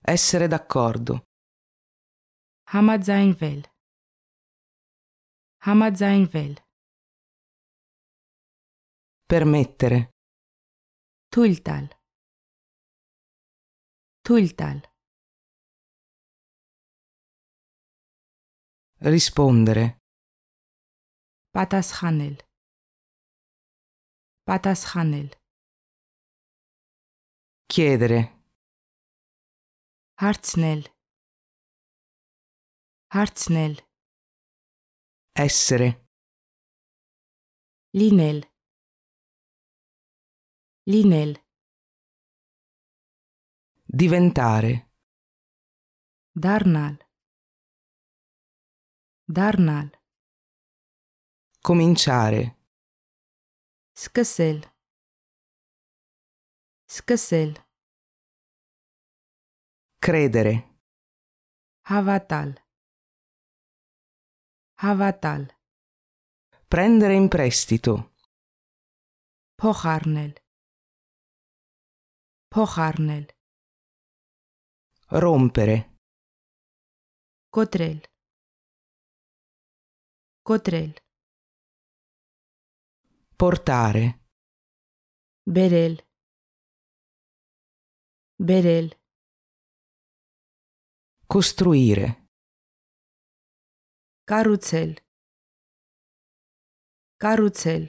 Essere d'accordo. համաձայնվել, համաձայնվել, Permettere. թույլ տալ, թույլ տալ, Rispondere. պատասխանել, պատասխանել, Chiedere. հարցնել, հարցնել, Essere. լինել, լինել, Diventare. դառնալ, դառնալ, Cominciare. սկսել, սկսել, Credere. հավատալ, հավատալ, Prendere in prestito. փոխառնել, փոխառնել, Rompere. կոտրել, կոտրել, Portare. բերել, բերել, Costruire. կառուցել, կառուցել,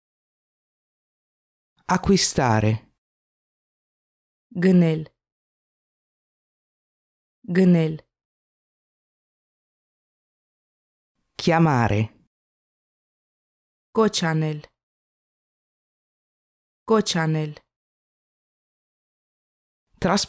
Acquistare. գնել, գնել, Chiamare. կոչ անել, կոչ անել,